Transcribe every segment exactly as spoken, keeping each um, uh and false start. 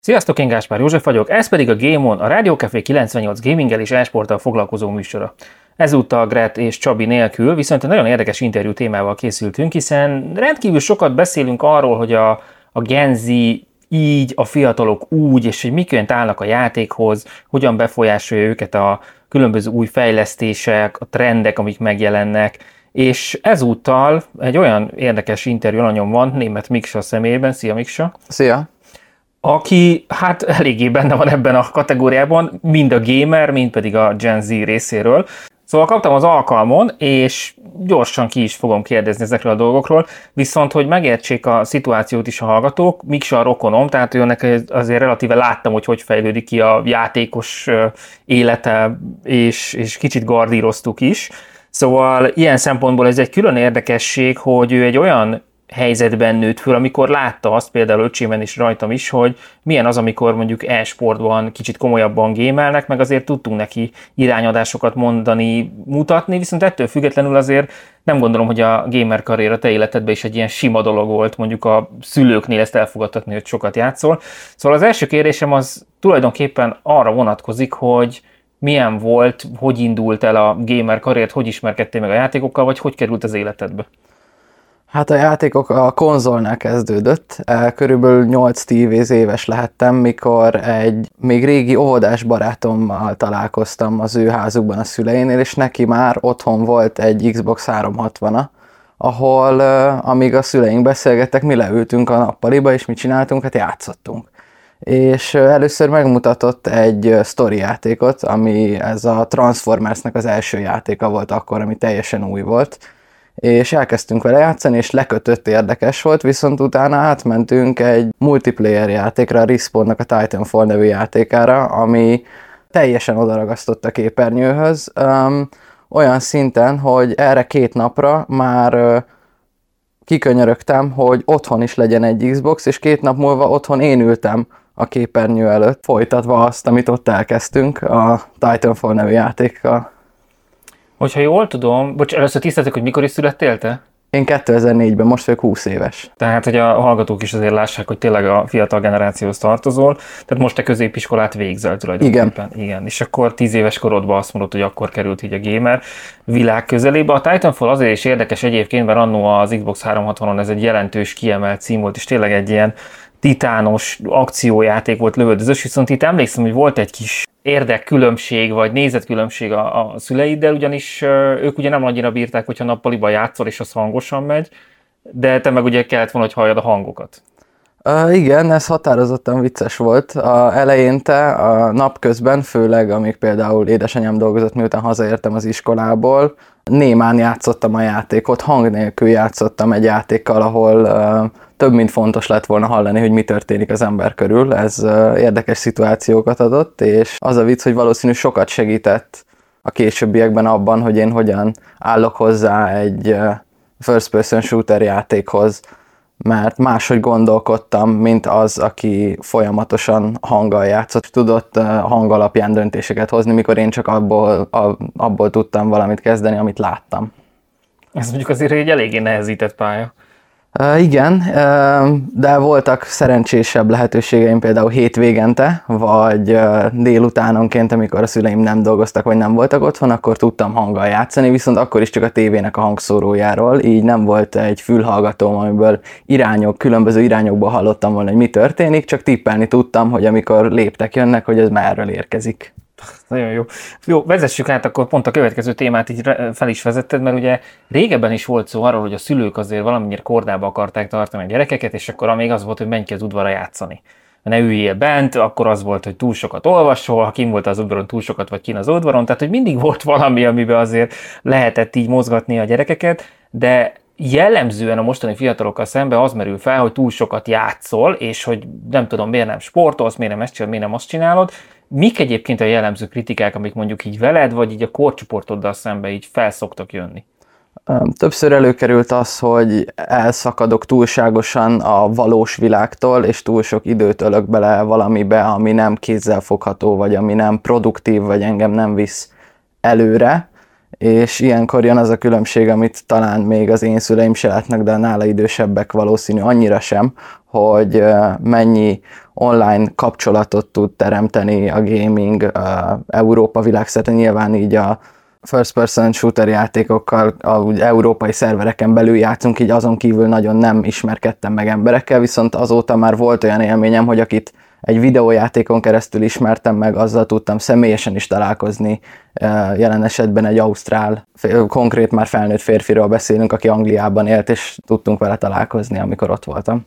Sziasztok, én Gáspár József vagyok, ez pedig a Game On, a Rádió Café kilencvennyolc gaminggel és e-sporttal foglalkozó műsora. Ezúttal Gret és Csabi nélkül, viszont egy nagyon érdekes interjú témával készültünk, hiszen rendkívül sokat beszélünk arról, hogy a, a Gen Z így, a fiatalok úgy, és hogy miként állnak a játékhoz, hogyan befolyásolja őket a különböző új fejlesztések, a trendek, amik megjelennek, és ezúttal egy olyan érdekes interjú alanyom van Németh Miksa személyében. Szia Miksa! Szia! Aki hát eléggé benne van ebben a kategóriában, mind a gamer, mind pedig a Gen Z részéről. Szóval kaptam az alkalmon, és gyorsan ki is fogom kérdezni ezekről a dolgokról, viszont hogy megértsék a szituációt is a hallgatók, Miksa a rokonom, tehát őnek azért relatíve láttam, hogy hogy fejlődik ki a játékos élete, és, és kicsit gardíroztuk is. Szóval ilyen szempontból ez egy külön érdekesség, hogy ő egy olyan helyzetben nőtt föl, amikor látta azt például öcsémen is rajtam is, hogy milyen az, amikor mondjuk e-sportban kicsit komolyabban gémelnek, meg azért tudtunk neki irányadásokat mondani, mutatni, viszont ettől függetlenül azért nem gondolom, hogy a gamer karrier a te életedben is egy ilyen sima dolog volt, mondjuk a szülőknél ezt elfogadtatni, hogy sokat játszol. Szóval az első kérdésem az tulajdonképpen arra vonatkozik, hogy milyen volt, hogy indult el a gamer karriert, hogy ismerkedtél meg a játékokkal, vagy hogy került az életedbe? Hát a játékok a konzolnál kezdődött. Körülbelül nyolc-tíz éves lehettem, mikor egy még régi óvodás barátommal találkoztam az ő házukban a szüleinél, és neki már otthon volt egy Xbox háromszázhatvana, ahol amíg a szüleink beszélgettek, mi leültünk a nappaliba, és mit csináltunk? Hát játszottunk. És először megmutatott egy sztori játékot, ami ez a Transformersnek az első játéka volt akkor, ami teljesen új volt, és elkezdtünk vele játszani, és lekötött, érdekes volt, viszont utána átmentünk egy multiplayer játékra, a Respawnnak a Titanfall nevű játékára, ami teljesen odaragasztott a képernyőhöz, um, olyan szinten, hogy erre két napra már uh, kikönyörögtem, hogy otthon is legyen egy Xbox, és két nap múlva otthon én ültem a képernyő előtt, folytatva azt, amit ott elkezdtünk a Titanfall nevű játékkal. Hogyha jól tudom, bocs, először tisztázzuk, hogy mikor is születtél te? Én kétezer-négyben, most vagyok húsz éves. Tehát, hogy a hallgatók is azért lássák, hogy tényleg a fiatal generációhoz tartozol. Tehát most te középiskolát végzel tulajdonképpen. Igen. Igen. És akkor tíz éves korodban azt mondod, hogy akkor került így a gamer világ közelébe. A Titanfall azért is érdekes egyébként, mert annó az Xbox háromszázhatvanon ez egy jelentős kiemelt cím volt, és tényleg egy ilyen titános akciójáték volt, lövöldözős, viszont itt emlékszem, hogy volt egy kis érdekkülönbség, vagy nézetkülönbség a, a szüleiddel, ugyanis ők ugye nem annyira bírták, hogyha nappaliban játszol, és az hangosan megy, de te meg ugye kellett volna, hogy halljad a hangokat. Uh, igen, ez határozottan vicces volt. A eleinte, a napközben, főleg amíg például édesanyám dolgozott, miután hazaértem az iskolából, némán játszottam a játékot, hang nélkül játszottam egy játékkal, ahol uh, több mint fontos lett volna hallani, hogy mi történik az ember körül. Ez uh, érdekes szituációkat adott, és az a vicc, hogy valószínű sokat segített a későbbiekben abban, hogy én hogyan állok hozzá egy uh, first person shooter játékhoz, mert máshogy gondolkodtam, mint az, aki folyamatosan hanggal játszott, tudott uh, hang alapján döntéseket hozni, mikor én csak abból, a, abból tudtam valamit kezdeni, amit láttam. Ez mondjuk azért egy eléggé nehezített pálya. Uh, igen, uh, de voltak szerencsésebb lehetőségeim, például hétvégente, vagy uh, délutánonként, amikor a szüleim nem dolgoztak, vagy nem voltak otthon, akkor tudtam hanggal játszani, viszont akkor is csak a tévének a hangszórójáról, így nem volt egy fülhallgatóm, amiből irányok, különböző irányokból hallottam volna, hogy mi történik, csak tippelni tudtam, hogy amikor léptek jönnek, hogy ez merről érkezik. Nagyon jó. Jó, vezessük át akkor pont a következő témát, így fel is vezetted, mert ugye régebben is volt szó arról, hogy a szülők azért valamennyire kordába akarták tartani a gyerekeket, és akkor még az volt, hogy menj ki az udvarra játszani. Ne üljél bent, akkor az volt, hogy túl sokat olvasol, ha kim volt az udvaron, túl sokat vagy kin az udvaron, tehát hogy mindig volt valami, amiben azért lehetett így mozgatni a gyerekeket, de jellemzően a mostani fiatalokkal szemben az merül fel, hogy túl sokat játszol, és hogy nem tudom, miért nem sportolsz, miért nem ezt csinálod, miért nem azt csinálod. Mik egyébként a jellemző kritikák, amik mondjuk így veled, vagy így a korcsoportoddal szemben így felszoktak jönni? Többször előkerült az, hogy elszakadok túlságosan a valós világtól, és túl sok időt ölök bele valamibe, ami nem kézzelfogható, vagy ami nem produktív, vagy engem nem visz előre. És ilyenkor jön az a különbség, amit talán még az én szüleim se látnak, de a nála idősebbek valószínű annyira sem, hogy mennyi online kapcsolatot tud teremteni a gaming Európa világszerte, nyilván így a first person shooter játékokkal a európai szervereken belül játszunk, így azon kívül nagyon nem ismerkedtem meg emberekkel, viszont azóta már volt olyan élményem, hogy akit egy videójátékon keresztül ismertem meg, azzal tudtam személyesen is találkozni. Jelen esetben egy ausztrál, konkrét már felnőtt férfiról beszélünk, aki Angliában élt, és tudtunk vele találkozni, amikor ott voltam.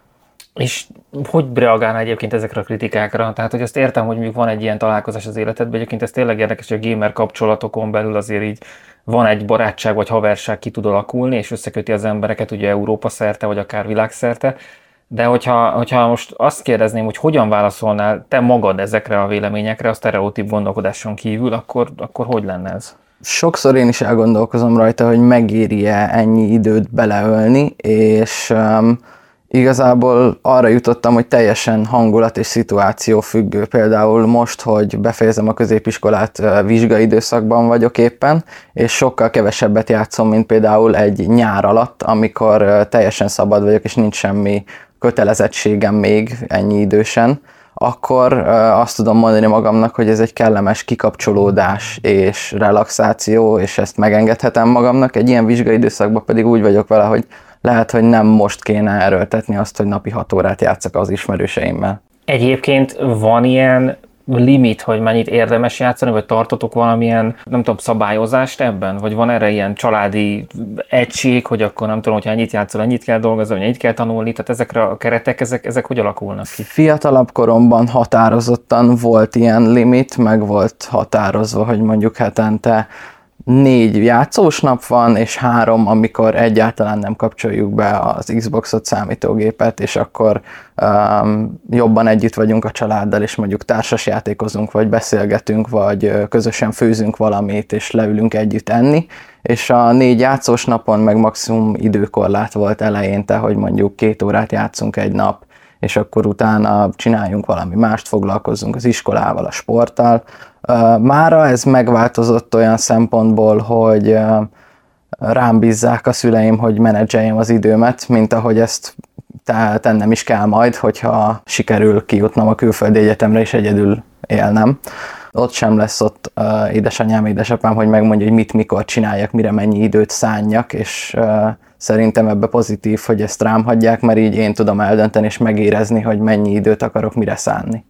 És hogy reagálna egyébként ezekre a kritikákra? Tehát, hogy azt értem, hogy mondjuk van egy ilyen találkozás az életedben, egyébként ez tényleg érdekes, hogy a gamer kapcsolatokon belül azért így van egy barátság vagy haverság ki tud alakulni, és összeköti az embereket ugye Európa szerte, vagy akár világszerte. De hogyha, hogyha most azt kérdezném, hogy hogyan válaszolnál te magad ezekre a véleményekre, a sztereotíp gondolkodáson kívül, akkor, akkor hogy lenne ez? Sokszor én is elgondolkozom rajta, hogy megéri-e ennyi időt beleölni, és um, igazából arra jutottam, hogy teljesen hangulat és szituáció függő. Például most, hogy befejezem a középiskolát, vizsgai időszakban vagyok éppen, és sokkal kevesebbet játszom, mint például egy nyár alatt, amikor teljesen szabad vagyok, és nincs semmi kötelezettségem még ennyi idősen, akkor azt tudom mondani magamnak, hogy ez egy kellemes kikapcsolódás és relaxáció, és ezt megengedhetem magamnak. Egy ilyen vizsgai időszakban pedig úgy vagyok vele, hogy lehet, hogy nem most kéne erőltetni azt, hogy napi hat órát játszak az ismerőseimmel. Egyébként van ilyen limit, hogy mennyit érdemes játszani, vagy tartotok valamilyen, nem tudom, szabályozást ebben? Vagy van erre ilyen családi egység, hogy akkor nem tudom, hogyha ennyit játszol, ennyit kell dolgozni, vagy ennyit kell tanulni, tehát ezekre a keretek, ezek, ezek hogy alakulnak ki? Fiatalabb koromban határozottan volt ilyen limit, meg volt határozva, hogy mondjuk hetente négy játszós nap van, és három, amikor egyáltalán nem kapcsoljuk be az Xboxot, számítógépet, és akkor um, jobban együtt vagyunk a családdal, és mondjuk társasjátékozunk, vagy beszélgetünk, vagy közösen főzünk valamit, és leülünk együtt enni. És a négy játszós napon meg maximum időkorlát volt eleinte, hogy mondjuk két órát játszunk egy nap, és akkor utána csináljunk valami mást, foglalkozzunk az iskolával, a sporttal. Mára ez megváltozott olyan szempontból, hogy rám bízzák a szüleim, hogy menedzseljem az időmet, mint ahogy ezt tennem is kell majd, hogyha sikerül kijutnom a külföldi egyetemre és egyedül élnem. Ott sem lesz ott uh, édesanyám, édesapám, hogy megmondja, hogy mit, mikor csináljak, mire mennyi időt szánjak, és uh, szerintem ebbe pozitív, hogy ezt rám hagyják, mert így én tudom eldönteni és megérezni, hogy mennyi időt akarok mire szánni.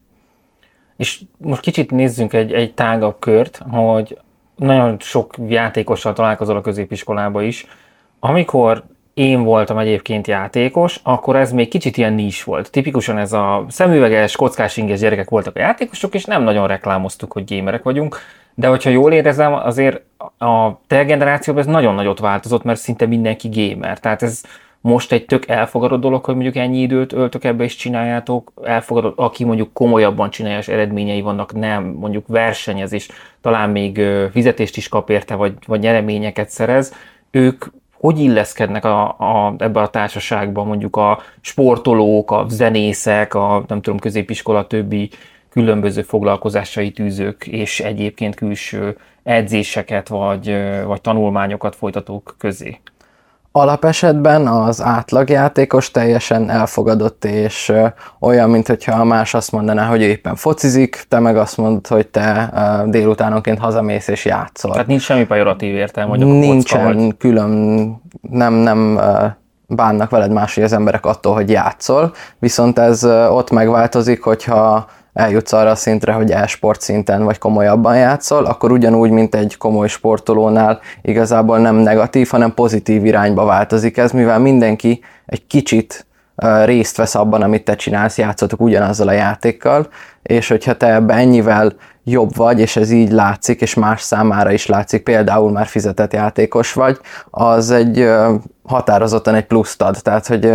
És most kicsit nézzünk egy, egy tágabb kört, hogy nagyon sok játékossal találkozol a középiskolába is. Amikor én voltam egyébként játékos, akkor ez még kicsit ilyen nis volt. Tipikusan ez a szemüveges, kockás inges gyerekek voltak a játékosok, és nem nagyon reklámoztuk, hogy gamerek vagyunk. De hogyha jól érezem, azért a te generációban ez nagyon nagyot változott, mert szinte mindenki gamer. Tehát ez most egy tök elfogadott dolog, hogy mondjuk ennyi időt öltök ebbe és csináljátok. Elfogadott, aki mondjuk komolyabban csinálja, és eredményei vannak, nem mondjuk versenyez, és talán még fizetést is kap érte, vagy, vagy nyereményeket szerez. Ők hogy illeszkednek a, a, ebbe a társaságban mondjuk a sportolók, a zenészek, a nem tudom, középiskola többi különböző foglalkozásai tűzők, és egyébként külső edzéseket vagy, vagy tanulmányokat folytatók közé? Alapesetben az átlagjátékos teljesen elfogadott, és olyan, mintha más azt mondaná, hogy ő éppen focizik, te meg azt mondod, hogy te délutánonként hazamész és játszol. Tehát nincs semmi pejoratív értelme, hogy akkor nincsen külön, nem, nem bánnak veled máshogy az emberek attól, hogy játszol, viszont ez ott megváltozik, hogyha eljutsz arra a szintre, hogy e-sport szinten vagy komolyabban játszol, akkor ugyanúgy, mint egy komoly sportolónál igazából nem negatív, hanem pozitív irányba változik ez, mivel mindenki egy kicsit részt vesz abban, amit te csinálsz, játszotok ugyanazzal a játékkal, és hogyha te ebben ennyivel jobb vagy, és ez így látszik, és más számára is látszik, például már fizetett játékos vagy, az egy határozottan egy pluszt ad, tehát hogy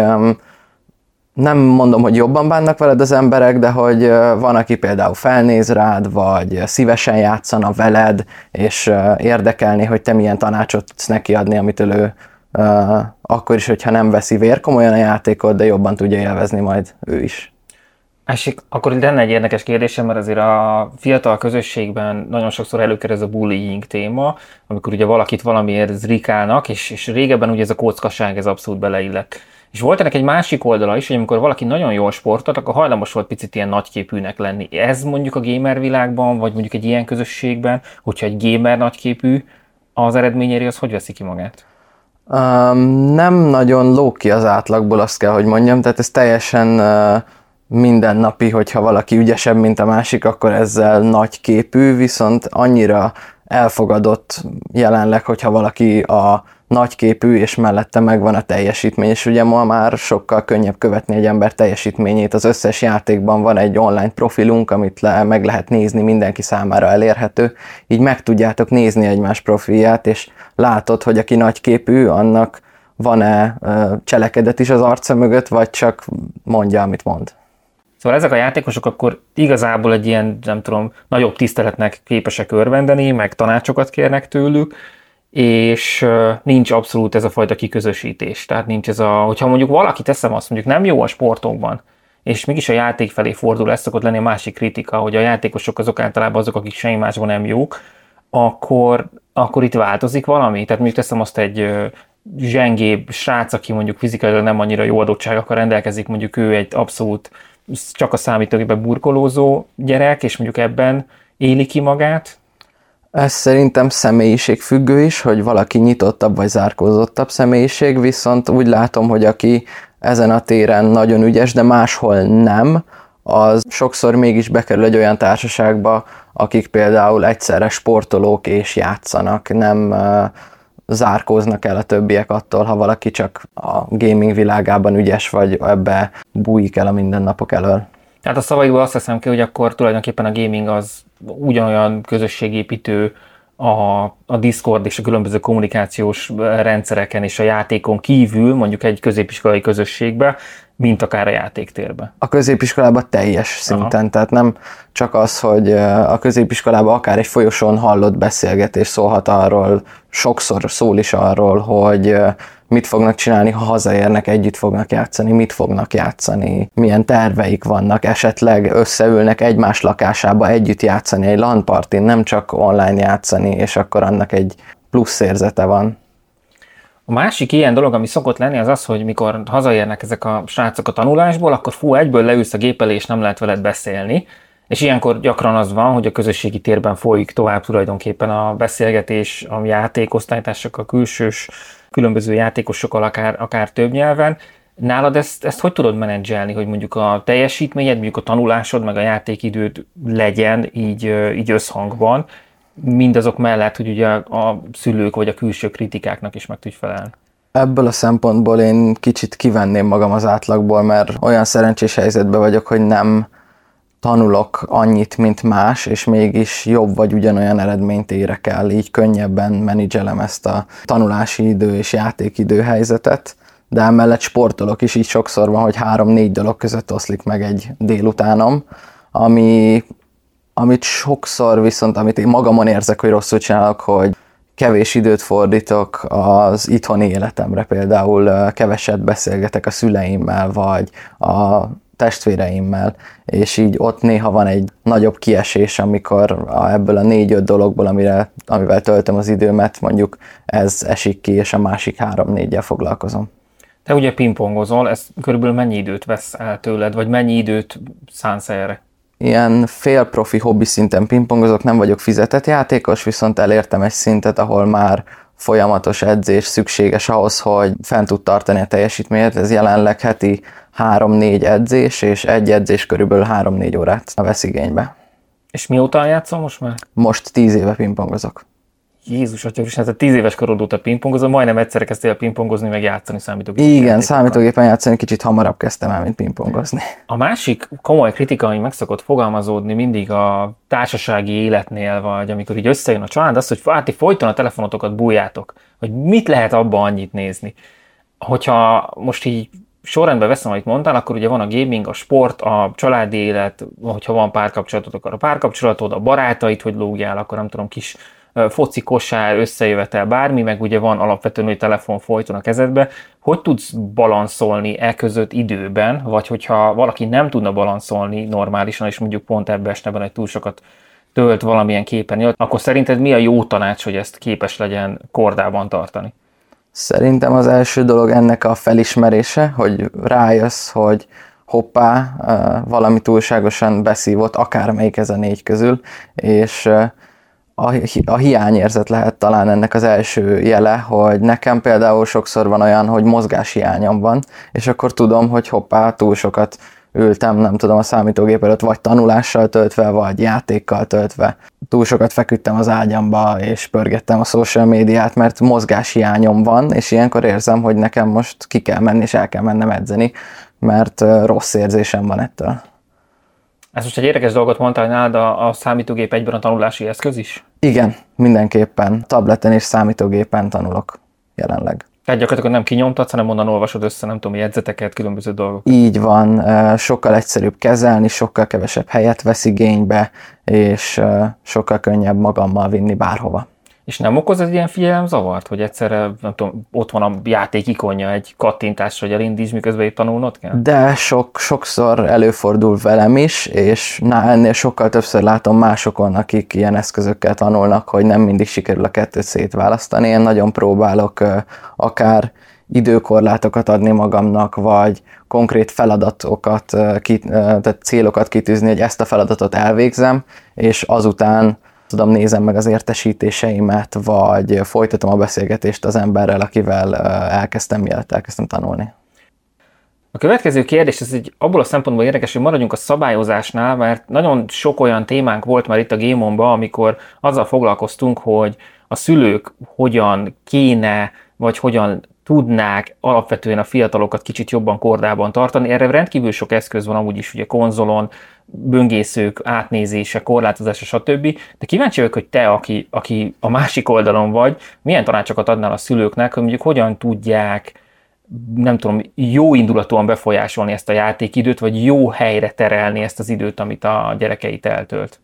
nem mondom, hogy jobban bánnak veled az emberek, de hogy van, aki például felnéz rád, vagy szívesen játszana veled, és érdekelni, hogy te milyen tanácsot tudsz neki adni, amitől ő akkor is, hogyha nem veszi vérkomolyan a játékot, de jobban tudja élvezni majd ő is. Esik, akkor lenne egy érdekes kérdésem, mert azért a fiatal közösségben nagyon sokszor előkerül ez a bullying téma, amikor ugye valakit valamiért zrikálnak, és, és régebben ugye ez a kockaság, ez abszolút beleillett. És volt ennek egy másik oldala is, hogy amikor valaki nagyon jól sportolt, akkor hajlamos volt picit ilyen nagyképűnek lenni. Ez mondjuk a gamer világban, vagy mondjuk egy ilyen közösségben, hogyha egy gamer nagyképű, az eredményéri az hogy veszi ki magát? Um, nem nagyon lóg ki az átlagból, azt kell, hogy mondjam, tehát ez teljesen uh, mindennapi, hogyha valaki ügyesebb, mint a másik, akkor ezzel nagyképű, viszont annyira elfogadott jelenleg, hogyha valaki a nagyképű, és mellette megvan a teljesítmény, és ugye ma már sokkal könnyebb követni egy ember teljesítményét. Az összes játékban van egy online profilunk, amit le, meg lehet nézni, mindenki számára elérhető, így meg tudjátok nézni egymás profilját, és látod, hogy aki nagyképű, annak van-e cselekedet is az arca mögött, vagy csak mondja, amit mond. Szóval ezek a játékosok akkor igazából egy ilyen, nem tudom, nagyobb tiszteletnek képesek örvendeni, meg tanácsokat kérnek tőlük, és nincs abszolút ez a fajta kiközösítés. Tehát nincs ez a, hogyha mondjuk valaki, teszem azt, mondjuk nem jó a sportokban, és mégis a játék felé fordul, ez szokott lenni a másik kritika, hogy a játékosok azok általában azok, akik semmi másban nem jók, akkor, akkor itt változik valami. Tehát mondjuk teszem azt egy zsengébb srác, aki mondjuk fizikailag nem annyira jó adottságokkal rendelkezik, mondjuk ő egy abszolút csak a számítógépben burkolózó gyerek, és mondjuk ebben éli ki magát. Ez szerintem személyiségfüggő is, hogy valaki nyitottabb vagy zárkózottabb személyiség, viszont úgy látom, hogy aki ezen a téren nagyon ügyes, de máshol nem, az sokszor mégis bekerül egy olyan társaságba, akik például egyszerre sportolók és játszanak, nem zárkóznak el a többiek attól, ha valaki csak a gaming világában ügyes, vagy ebbe bújik el a mindennapok elől. Tehát a szavaikból azt hiszem ki, hogy akkor tulajdonképpen a gaming az ugyanolyan közösségépítő a, a Discord és a különböző kommunikációs rendszereken és a játékon kívül, mondjuk egy középiskolai közösségbe, mint akár a játéktérbe. A középiskolában teljes szinten, aha. Tehát nem csak az, hogy a középiskolában akár egy folyosón hallott beszélgetés szólhat arról, sokszor szól is arról, hogy mit fognak csinálni, ha hazaérnek, együtt fognak játszani, mit fognak játszani, milyen terveik vannak, esetleg összeülnek egymás lakásába együtt játszani egy LAN partin, nem csak online játszani, és akkor annak egy plusz érzete van. A másik ilyen dolog, ami szokott lenni, az az, hogy mikor hazaérnek ezek a srácok a tanulásból, akkor fú, egyből leülsz a gép elé, és nem lehet veled beszélni. És ilyenkor gyakran az van, hogy a közösségi térben folyik tovább tulajdonképpen a beszélgetés, a játékosztálytársak, a külsős, különböző játékosokkal, akár, akár több nyelven. Nálad ezt, ezt hogy tudod menedzselni, hogy mondjuk a teljesítményed, mondjuk a tanulásod, meg a játékidőd legyen így, így összhangban, mindazok mellett, hogy ugye a szülők vagy a külső kritikáknak is meg tudj felelni? Ebből a szempontból én kicsit kivenném magam az átlagból, mert olyan szerencsés helyzetben vagyok, hogy nem tanulok annyit, mint más, és mégis jobb vagy ugyanolyan eredményt érek el, így könnyebben menedzselem ezt a tanulási idő és játékidő helyzetet, de emellett sportolok is, így sokszor van, hogy három-négy dolog között oszlik meg egy délutánom, ami, amit sokszor viszont, amit én magamon érzek, hogy rosszul csinálok, hogy kevés időt fordítok az itthoni életemre, például keveset beszélgetek a szüleimmel, vagy a testvéreimmel, és így ott néha van egy nagyobb kiesés, amikor a, ebből a négy-öt dologból, amire, amivel töltöm az időmet, mondjuk ez esik ki, és a másik három-négyel foglalkozom. Te ugye pingpongozol, ez körülbelül mennyi időt vesz el tőled, vagy mennyi időt szánsz erre? Ilyen félprofi hobbi szinten pingpongozok, nem vagyok fizetett játékos, viszont elértem egy szintet, ahol már folyamatos edzés szükséges ahhoz, hogy fent tud tartani a teljesítményt. Ez jelenleg heti három-négy edzés, és egy edzés körülbelül három-négy órát vesz igénybe. És mióta játszol most már? Most tíz éve pingpongozok. Jézus, atya, és hát tíz éves korod óta pingpongozol, majdnem egyszerre kezdtél pingpongozni, meg játszani számítógépen. Igen, számítógépen játszani kicsit hamarabb kezdtem el, mint pingpongozni. A másik komoly kritika, ami meg szokott fogalmazódni mindig a társasági életnél, vagy amikor így összejön a család, az, hogy hát, folyton a telefonotokat bújjátok, hogy mit lehet abban annyit nézni. Hogyha most így sorrendben veszem, amit mondtál, akkor ugye van a gaming, a sport, a családi élet, hogyha van párkapcsolatod, akkor a párkapcsolatod, a barátaid, hogy lógjál, akkor nem tudom, kis foci, kosár, összejövetel, bármi, meg ugye van alapvetően, hogy telefon folyton a kezedbe. Hogy tudsz balanszolni e között időben, vagy hogyha valaki nem tudna balanszolni normálisan, és mondjuk pont ebbe esne, hogy túl sokat tölt valamilyen képernyőt, akkor szerinted mi a jó tanács, hogy ezt képes legyen kordában tartani? Szerintem az első dolog ennek a felismerése, hogy rájössz, hogy hoppá, valami túlságosan beszívott, akármelyik ez a négy közül, és a, a hiányérzet lehet talán ennek az első jele, hogy nekem például sokszor van olyan, hogy mozgáshiányom van, és akkor tudom, hogy hoppá, túl sokat ültem, nem tudom, a számítógép előtt, vagy tanulással töltve, vagy játékkal töltve. Túl sokat feküdtem az ágyamba, és pörgettem a social médiát, mert mozgáshiányom van, és ilyenkor érzem, hogy nekem most ki kell menni, és el kell mennem edzeni, mert rossz érzésem van ettől. Ez most egy érdekes dolgot mondtál, hogy nálad a, a számítógép egyben a tanulási eszköz is? Igen, mindenképpen. Tableten és számítógépen tanulok jelenleg. Tehát gyakorlatilag nem kinyomtatsz, hanem onnan olvasod össze, nem tudom, jegyzeteket, különböző dolgok. Így van, sokkal egyszerűbb kezelni, sokkal kevesebb helyet vesz igénybe, és sokkal könnyebb magammal vinni bárhova. És nem okoz ez ilyen figyelemzavart, hogy egyszerre, nem tudom, ott van a játék ikonja egy kattintásra, hogy elindíts, miközben épp tanulnod kell? De sok, sokszor előfordul velem is, és na, ennél sokkal többször látom másokon, akik ilyen eszközökkel tanulnak, hogy nem mindig sikerül a kettőt szétválasztani. Én nagyon próbálok akár időkorlátokat adni magamnak, vagy konkrét feladatokat, tehát célokat kitűzni, hogy ezt a feladatot elvégzem, és azután tudom, nézem meg az értesítéseimet, vagy folytatom a beszélgetést az emberrel, akivel elkezdtem, mielőtt elkezdtem tanulni. A következő kérdés, ez egy abból a szempontból érdekes, hogy maradjunk a szabályozásnál, mert nagyon sok olyan témánk volt már itt a Game On-ban, amikor azzal foglalkoztunk, hogy a szülők hogyan kéne, vagy hogyan tudnák alapvetően a fiatalokat kicsit jobban kordában tartani. Erre rendkívül sok eszköz van amúgy is, ugye konzolon, böngészők, átnézése, korlátozása, stb. De kíváncsi vagyok, hogy te, aki, aki a másik oldalon vagy, milyen tanácsokat adnál a szülőknek, hogy mondjuk hogyan tudják, nem tudom, jó indulatúan befolyásolni ezt a játékidőt, vagy jó helyre terelni ezt az időt, amit a gyerekeit eltölt?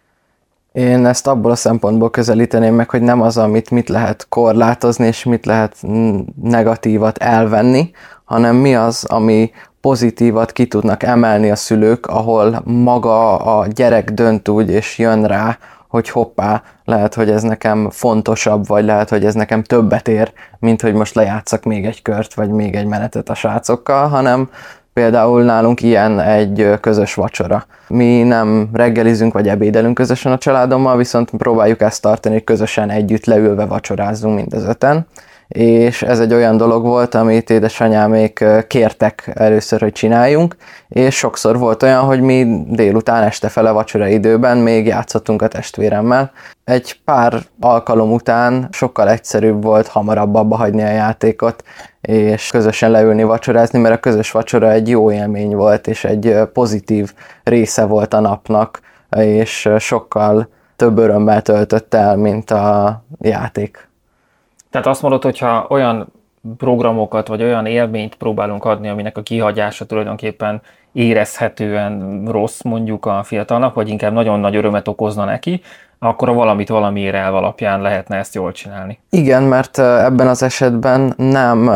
Én ezt abból a szempontból közelíteném meg, hogy nem az, amit mit lehet korlátozni, és mit lehet negatívat elvenni, hanem mi az, ami pozitívat ki tudnak emelni a szülők, ahol maga a gyerek dönt úgy, és jön rá, hogy hoppá, lehet, hogy ez nekem fontosabb, vagy lehet, hogy ez nekem többet ér, mint hogy most lejátszak még egy kört, vagy még egy menetet a srácokkal, hanem például nálunk ilyen egy közös vacsora. Mi nem reggelizünk vagy ebédelünk közösen a családommal, viszont próbáljuk ezt tartani, hogy közösen együtt leülve vacsorázzunk mind az öten. És ez egy olyan dolog volt, amit édesanyámék kértek először, hogy csináljunk, és sokszor volt olyan, hogy mi délután este fele vacsora időben még játszottunk a testvéremmel. Egy pár alkalom után sokkal egyszerűbb volt hamarabb abba hagyni a játékot, és közösen leülni vacsorázni, mert a közös vacsora egy jó élmény volt, és egy pozitív része volt a napnak, és sokkal több örömmel töltött el, mint a játék. Tehát azt mondod, hogyha olyan programokat, vagy olyan élményt próbálunk adni, aminek a kihagyása tulajdonképpen érezhetően rossz mondjuk a fiatalnak, vagy inkább nagyon nagy örömet okozna neki, akkor a valamit valamiért elv alapján lehetne ezt jól csinálni. Igen, mert ebben az esetben nem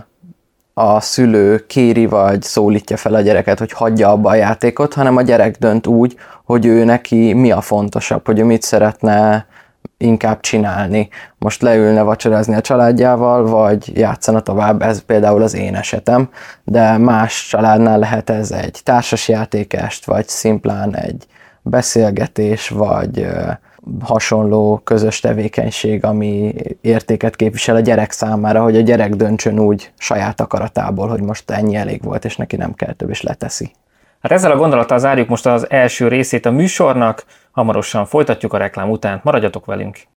a szülő kéri vagy szólítja fel a gyereket, hogy hagyja abba a játékot, hanem a gyerek dönt úgy, hogy ő neki mi a fontosabb, hogy ő mit szeretne inkább csinálni. Most leülne vacsorázni a családjával, vagy játszana tovább, ez például az én esetem, de más családnál lehet ez egy társasjátékest, vagy szimplán egy beszélgetés, vagy hasonló közös tevékenység, ami értéket képvisel a gyerek számára, hogy a gyerek döntsön úgy saját akaratából, hogy most ennyi elég volt, és neki nem kell több, és leteszi. Hát ezzel a gondolattal zárjuk most az első részét a műsornak, hamarosan folytatjuk a reklám után. Maradjatok velünk!